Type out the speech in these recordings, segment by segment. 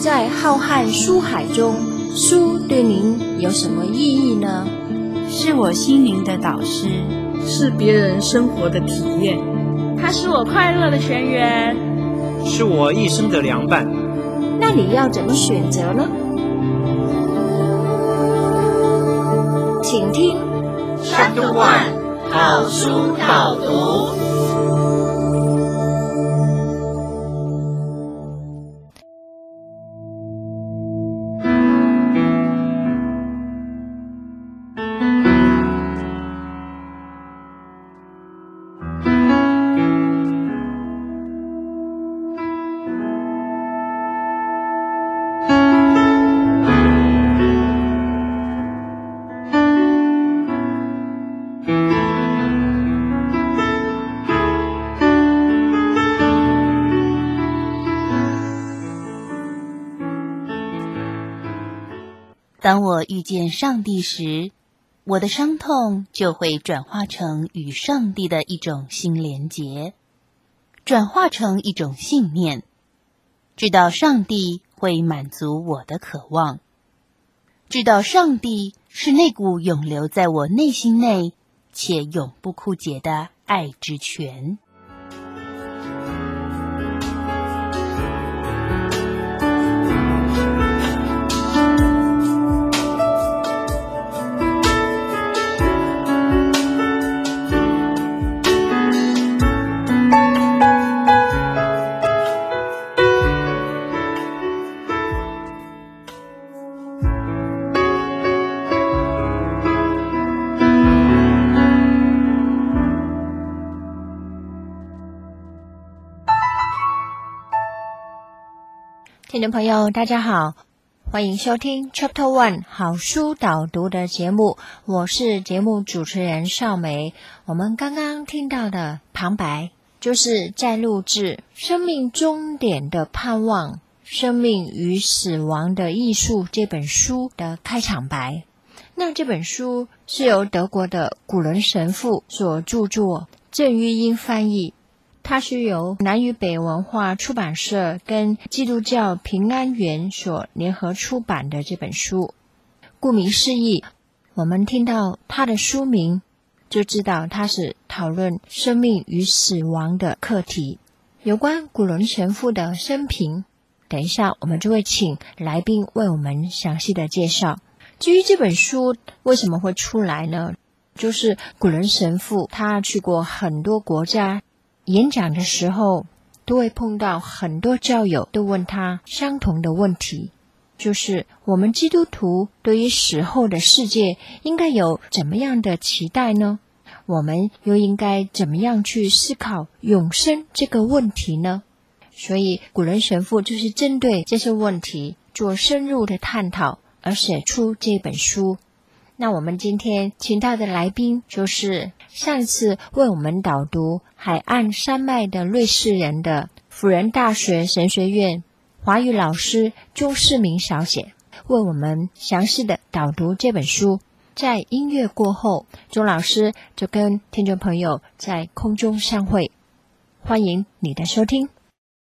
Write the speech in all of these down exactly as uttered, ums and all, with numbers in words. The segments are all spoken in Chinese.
在浩瀚书海中，书对您有什么意义呢？ 是我心灵的导师， 是别人生活的体验， 它是我快乐的泉源， 是我一生的良伴。 那你要怎么选择呢？请听 Chapter One 好书导读。 当我遇见上帝时，我的伤痛就会转化成与上帝的一种新连结，转化成一种信念，知道上帝会满足我的渴望，知道上帝是那股永留在我内心内且永不枯竭的爱之泉。 听众朋友大家好，欢迎收听 Chapter One 好书导读的节目，我是节目主持人邵梅。我们刚刚听到的旁白就是在录制生命终点的盼望，生命与死亡的艺术这本书的开场白。那这本书是由德国的古伦神父所著作，郑玉英翻译，它是由南与北文化出版社跟基督教平安园所联合出版的这本书。顾名思义，我们听到它的书名就知道它是讨论生命与死亡的课题。有关古伦神父的生平，等一下我们就会请来宾为我们详细的介绍。至于这本书为什么会出来呢？就是古伦神父他去过很多国家，演讲的时候都会碰到很多教友都问他相同的问题，就是我们基督徒对于死后的世界应该有怎么样的期待呢？我们又应该怎么样去思考永生这个问题呢？所以古伦神父就是针对这些问题做深入的探讨而写出这本书。那我们今天请到的来宾就是上次为我们导读海岸山脉的瑞士人的辅仁大学神学院华语老师钟世明小姐，为我们详细的导读这本书。在音乐过后，钟老师就跟听众朋友在空中相会，欢迎你的收听。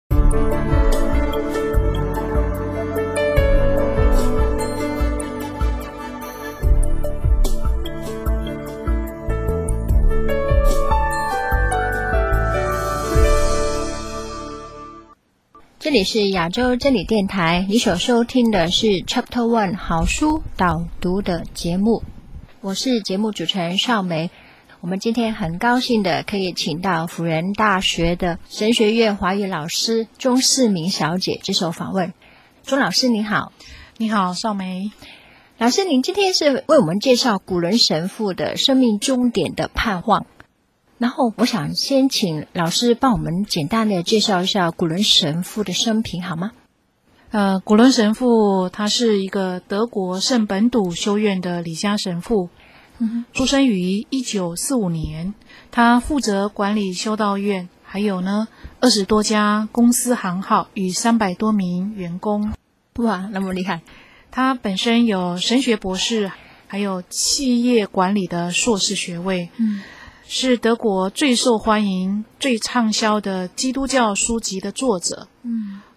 这里是亚洲真理电台，你所收听的是 Chapter One 好书导读的节目，我是节目主持人邵梅。我们今天很高兴的可以请到辅仁大学的神学院华语老师钟世明小姐接受访问。钟老师你好。 你好邵梅。 老师，您今天是为我们介绍古伦神父的生命终点的盼望，然后我想先请老师帮我们简单的介绍一下古伦神父的生平好吗？ 呃，古伦神父他是一个德国圣本笃修院的李家神父，嗯，出生于一九四五年，他负责管理修道院，还有呢二十多家公司行号与三百多名员工。 哇，那么厉害！ 他本身有神学博士，还有企业管理的硕士学位，嗯，是德国最受欢迎、最畅销的基督教书籍的作者。嗯，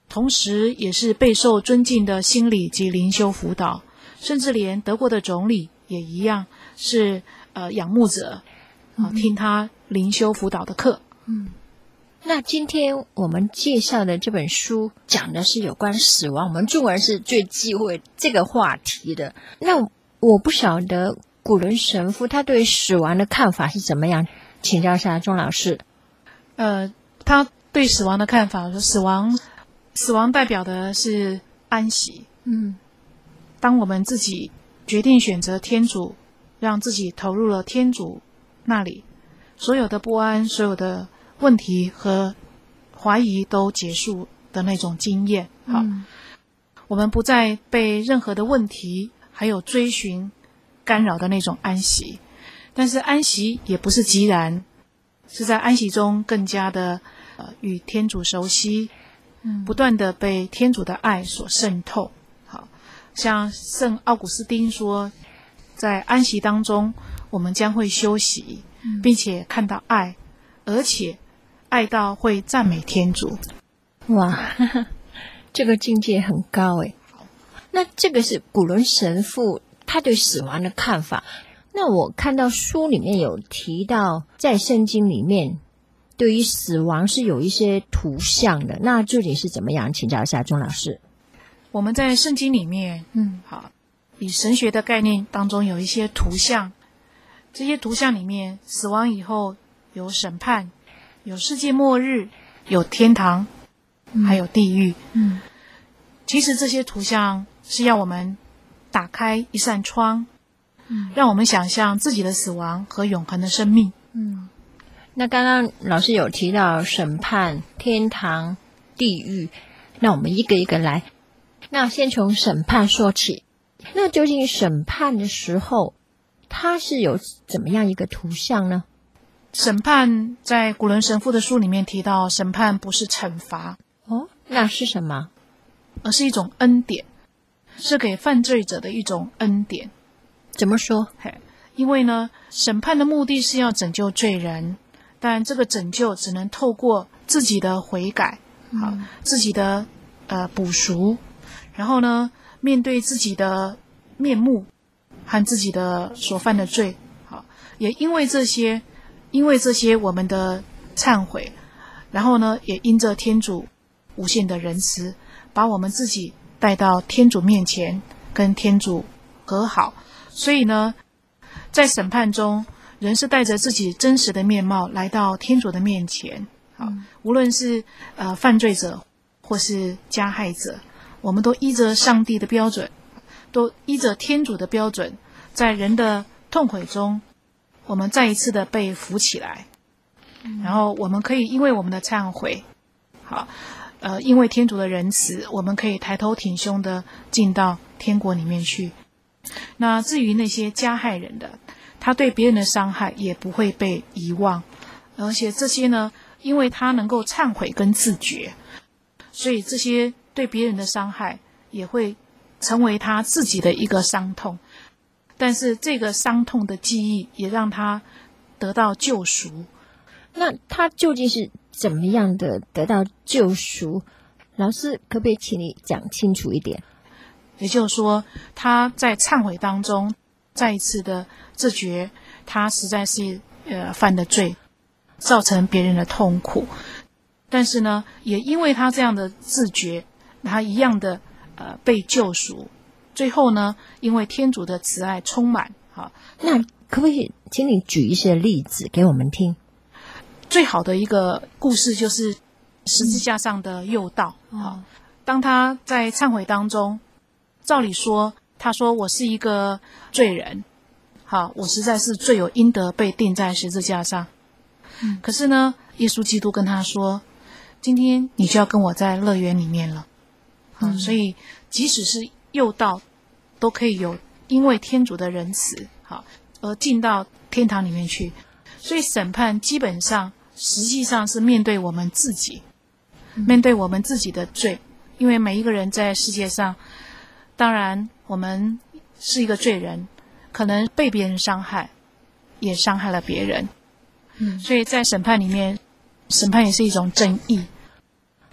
同时也是备受尊敬的心理及灵修辅导，甚至连德国的总理也一样是呃仰慕者啊、呃，听他灵修辅导的课。 嗯，那今天我们介绍的这本书讲的是有关死亡，我们中国人是最忌讳这个话题的。那我不晓得古伦神父他对死亡的看法是怎么样，请教一下钟老师。 呃，他对死亡的看法说，死亡死亡代表的是安息。 嗯， 当我们自己决定选择天主，让自己投入了天主那里，所有的不安，所有的问题和怀疑都结束的那种经验。好， 嗯， 我们不再被任何的问题还有追寻干扰的那种安息。但是安息也不是即然，是在安息中更加的呃与天主熟悉，嗯，不断的被天主的爱所渗透。好，像圣奥古斯丁说，在安息当中我们将会休息，嗯，并且看到爱，而且爱到会赞美天主。 哇，呵呵，这个境界很高诶。那这个是古伦神父他对死亡的看法。那我看到书里面有提到，在圣经里面对于死亡是有一些图像的，那究竟是怎么样？请教一下钟老师。 我们在圣经里面，嗯，好，以神学的概念当中有一些图像，这些图像里面，死亡以后有审判，有世界末日，有天堂，嗯，还有地狱。嗯，其实这些图像是要我们打开一扇窗，嗯，让我们想象自己的死亡和永恒的生命。 嗯，那刚刚老师有提到审判、天堂、地狱，那我们一个一个来。那先从审判说起。那究竟审判的时候，它是有怎么样一个图像呢？ 审判在古伦神父的书里面提到，审判不是惩罚。 哦，那是什么？ 而是一种恩典，是给犯罪者的一种恩典。 怎么说？ 因为呢，审判的目的是要拯救罪人，但这个拯救只能透过自己的悔改，嗯，好，自己的呃补赎，然后呢，面对自己的面目和自己的所犯的罪，好，也因为这些，因为这些我们的忏悔，然后呢，也因着天主无限的仁慈，把我们自己带到天主面前，跟天主和好。所以呢，在审判中，人是带着自己真实的面貌来到天主的面前。好，嗯，无论是呃犯罪者或是加害者，我们都依着上帝的标准，都依着天主的标准，在人的痛悔中，我们再一次的被扶起来。嗯，然后我们可以因为我们的忏悔，好，呃，因为天主的仁慈，我们可以抬头挺胸的进到天国里面去。那至于那些加害人的，他对别人的伤害也不会被遗忘，而且这些呢，因为他能够忏悔跟自觉，所以这些对别人的伤害也会成为他自己的一个伤痛，但是这个伤痛的记忆也让他得到救赎。 那他究竟是怎么样的得到救赎？老师可不可以请你讲清楚一点？ 也就是说，他在忏悔当中再一次的自觉，他实在是呃犯的罪，造成别人的痛苦。但是呢，也因为他这样的自觉，他一样的呃被救赎。最后呢，因为天主的慈爱充满。好， 那可不可以请你举一些例子给我们听？ 最好的一个故事就是十字架上的佑道。嗯，好，当他在忏悔当中，照理说，他说我是一个罪人，好，我实在是罪有应得被钉在十字架上。嗯，可是呢，耶稣基督跟他说，今天你就要跟我在乐园里面了。好，嗯，所以即使是佑道，都可以有因为天主的仁慈，好，而进到天堂里面去。所以审判基本上实际上是面对我们自己，嗯，面对我们自己的罪，因为每一个人在世界上，当然我们是一个罪人，可能被别人伤害，也伤害了别人。嗯，所以在审判里面，审判也是一种正义。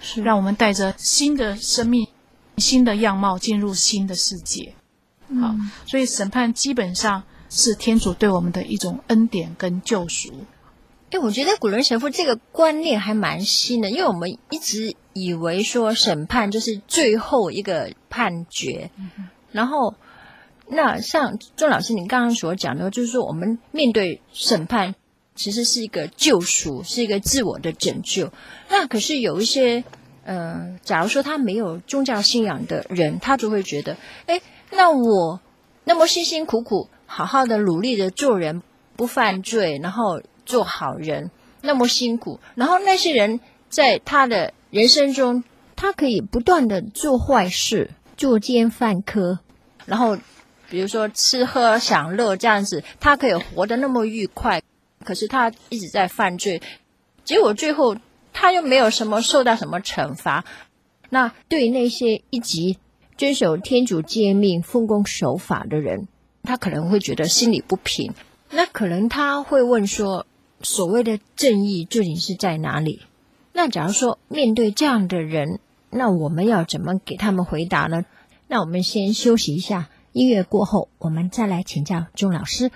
让我们带着新的生命、新的样貌进入新的世界。嗯、好，所以审判基本上是天主对我们的一种恩典跟救赎。 哎，我觉得古伦神父这个观念还蛮新的，因为我们一直以为说审判就是最后一个判决，嗯、然后那像钟老师你刚刚所讲的，就是说我们面对审判其实是一个救赎，是一个自我的拯救。那可是有一些呃，假如说他没有宗教信仰的人，他就会觉得，哎，那我那么辛辛苦苦好好的努力的做人，不犯罪，然后做好人，那么辛苦，然后那些人在他的人生中，他可以不断的做坏事，作奸犯科，然后比如说吃喝享乐这样子，他可以活得那么愉快，可是他一直在犯罪，结果最后他又没有什么受到什么惩罚。那对于那些一直遵守天主诫命、奉公守法的人，他可能会觉得心里不平，那可能他会问说，所谓的正义究竟是在哪里？那假如说面对这样的人，那我们要怎么给他们回答呢？那我们先休息一下，音乐过后我们再来请教钟老师。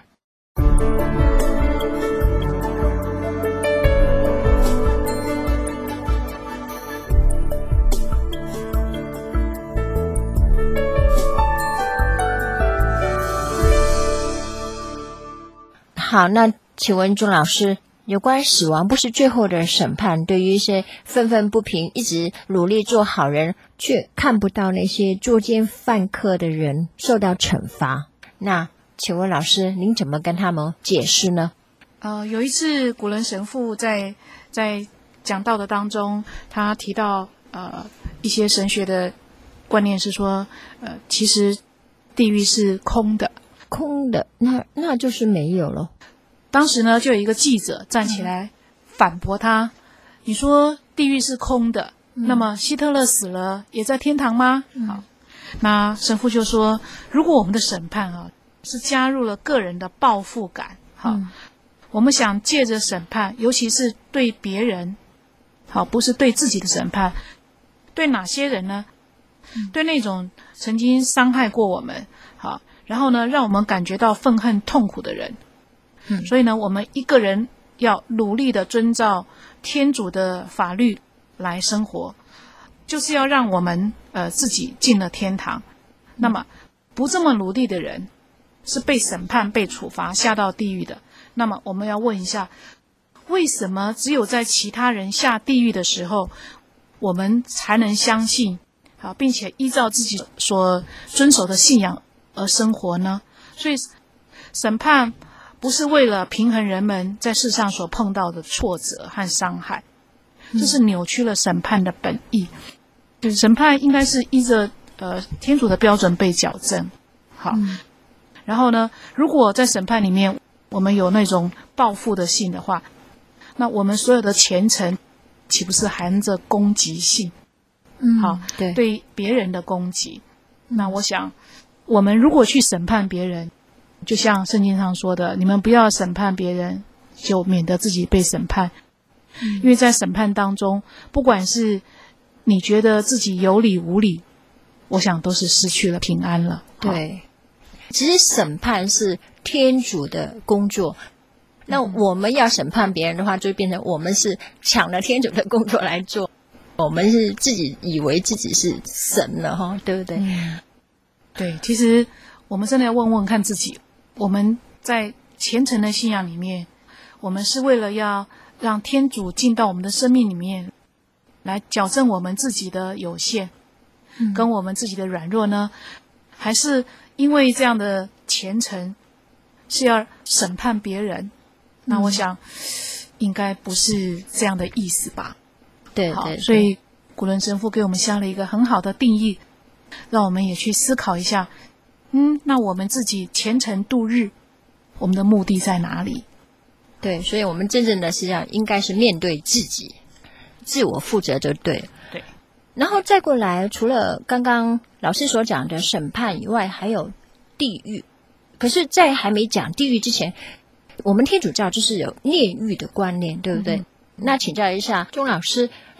好，那请问钟老师，有关死亡不是最后的审判，对于一些愤愤不平一直努力做好人却看不到那些作奸犯科的人受到惩罚，那请问老师您怎么跟他们解释呢？ 呃，有一次古伦神父在在讲道的当中，他提到呃一些神学的观念是说，呃其实地狱是空的， 空的，那那就是没有了。 当时呢，就有一个记者站起来反驳他，嗯、你说地狱是空的，嗯、那么希特勒死了也在天堂吗？嗯、好，那神父就说，如果我们的审判啊是加入了个人的报复感，好，嗯、我们想借着审判，尤其是对别人，好，不是对自己的审判，对哪些人呢？嗯、对那种曾经伤害过我们，好，然后呢，让我们感觉到愤恨痛苦的人。嗯、所以呢，我们一个人要努力的遵照天主的法律来生活，就是要让我们呃自己进了天堂。那么不这么努力的人是被审判、被处罚、下到地狱的。那么我们要问一下，为什么只有在其他人下地狱的时候，我们才能相信啊，并且依照自己所遵守的信仰而生活呢？所以审判不是为了平衡人们在世上所碰到的挫折和伤害，这是扭曲了审判的本意。嗯、审判应该是依着呃天主的标准被矫正。好，嗯、然后呢，如果在审判里面我们有那种报复的性的话，那我们所有的虔诚岂不是含着攻击性？ 嗯， 好， 对， 对别人的攻击。那我想，我们如果去审判别人，就像圣经上说的，你们不要审判别人，就免得自己被审判。嗯、因为在审判当中，不管是你觉得自己有理无理，我想都是失去了平安了。 对，其实审判是天主的工作，那我们要审判别人的话，就变成我们是抢了天主的工作来做，我们是自己以为自己是神了哈，对不对？ 嗯、对，其实我们真的要问问看自己，我们在虔诚的信仰里面，我们是为了要让天主进到我们的生命里面，来矫正我们自己的有限，嗯、跟我们自己的软弱呢？还是因为这样的虔诚是要审判别人？嗯、那我想应该不是这样的意思吧。 对对， 所以古伦神父给我们下了一个很好的定义，让我们也去思考一下，嗯，那我们自己虔诚度日，我们的目的在哪里？ 对，所以我们真正的实际上应该是面对自己，自我负责就对了。 对， 然后再过来，除了刚刚老师所讲的审判以外，还有地狱。可是，在还没讲地狱之前，我们天主教就是有炼狱的观念，对不对？嗯、那请教一下钟老师，那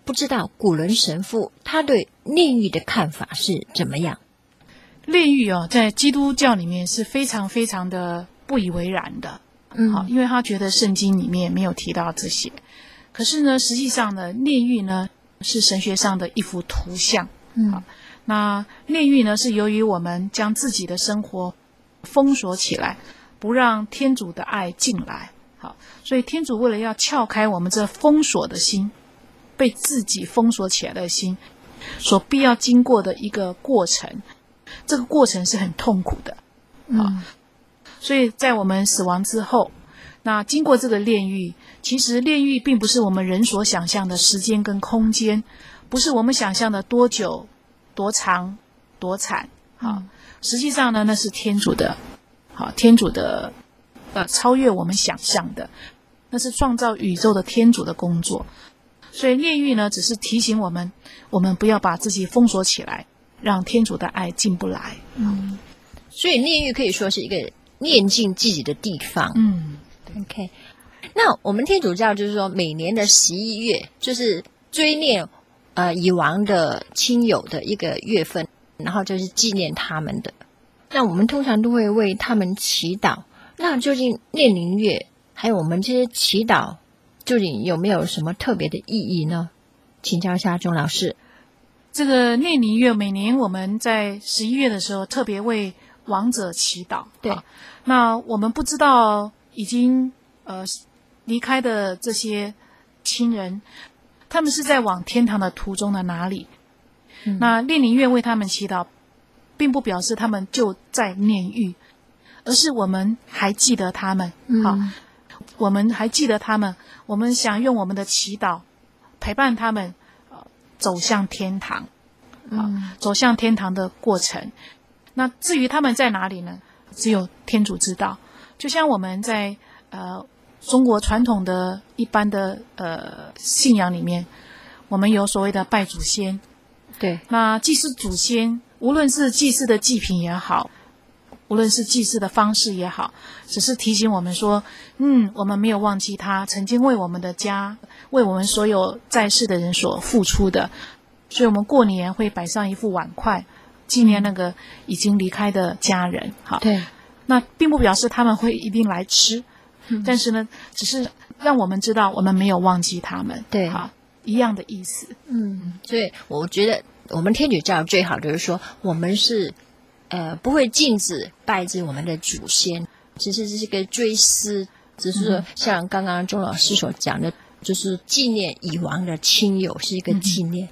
不知道古伦神父他对炼狱的看法是怎么样？ 炼狱哦，在基督教里面是非常非常的不以为然的，嗯，好，因为他觉得圣经里面没有提到这些。可是呢，实际上呢，炼狱呢是神学上的一幅图像，嗯，好，那炼狱呢是由于我们将自己的生活封锁起来，不让天主的爱进来，好，所以天主为了要撬开我们这封锁的心，被自己封锁起来的心，所必要经过的一个过程，这个过程是很痛苦的，嗯，所以在我们死亡之后，那经过这个炼狱，其实炼狱并不是我们人所想象的时间跟空间，不是我们想象的多久、多长、多惨，好，嗯，实际上呢，那是天主的，好，天主的，呃，超越我们想象的，那是创造宇宙的天主的工作。所以炼狱呢，只是提醒我们，我们不要把自己封锁起来，让天主的爱进不来。 嗯，所以炼狱可以说是一个炼净自己的地方。 嗯 ，OK。那我们天主教就是说，每年的十一月就是追念呃已亡的亲友的一个月份，然后就是纪念他们的。那我们通常都会为他们祈祷。那究竟念灵月还有我们这些祈祷，究竟有没有什么特别的意义呢？请教一下钟老师。 这个念灵月每年我们在十一月的时候特别为亡者祈祷。 对， 啊，那我们不知道已经呃离开的这些亲人，他们是在往天堂的途中的哪里？嗯，那念灵月为他们祈祷，并不表示他们就在炼狱，而是我们还记得他们。嗯，好，我们还记得他们，我们想用我们的祈祷陪伴他们，呃，走向天堂，嗯，走向天堂的过程。那至于他们在哪里呢？只有天主知道。就像我们在呃中国传统的一般的呃信仰里面，我们有所谓的拜祖先。 对， 那祭祀祖先，无论是祭祀的祭品也好，无论是祭祀的方式也好，只是提醒我们说，嗯，我们没有忘记他曾经为我们的家，为我们所有在世的人所付出的。所以我们过年会摆上一副碗筷，纪念那个已经离开的家人。好， 对， 那并不表示他们会一定来吃，嗯，但是呢，只是让我们知道我们没有忘记他们。 对， 好，一样的意思。 嗯，所以我觉得我们天主教最好就是说，我们是呃不会禁止拜祭我们的祖先，只是这是个追思，只是说像刚刚钟老师所讲的，就是纪念已亡的亲友，是一个纪念。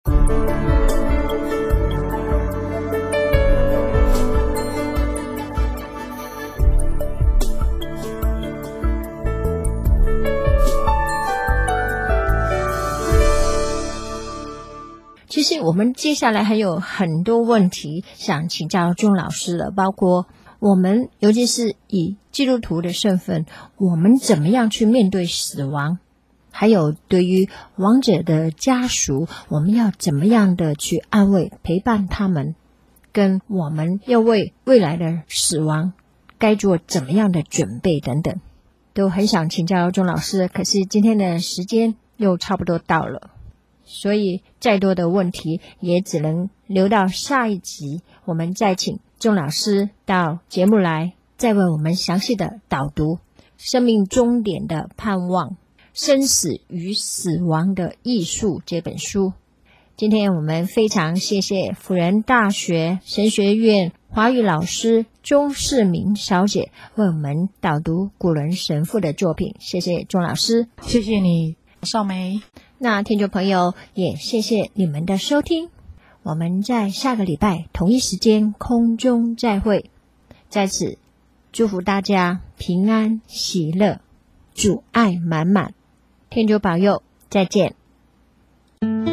其实我们接下来还有很多问题想请教钟老师了，包括我们尤其是以基督徒的身份，我们怎么样去面对死亡，还有对于亡者的家属，我们要怎么样的去安慰陪伴他们，跟我们要为未来的死亡该做怎么样的准备等等，都很想请教钟老师，可是今天的时间又差不多到了，所以再多的问题也只能留到下一集，我们再请钟老师到节目来，再为我们详细的导读《生命终点的盼望：生死与死亡的艺术》这本书。今天我们非常谢谢辅仁大学神学院华语老师钟世明小姐为我们导读古伦神父的作品，谢谢钟老师。 谢谢你，少梅。 那听众朋友也谢谢你们的收听，我们在下个礼拜同一时间空中再会。在此祝福大家平安喜乐，主爱满满，天主保佑，再见。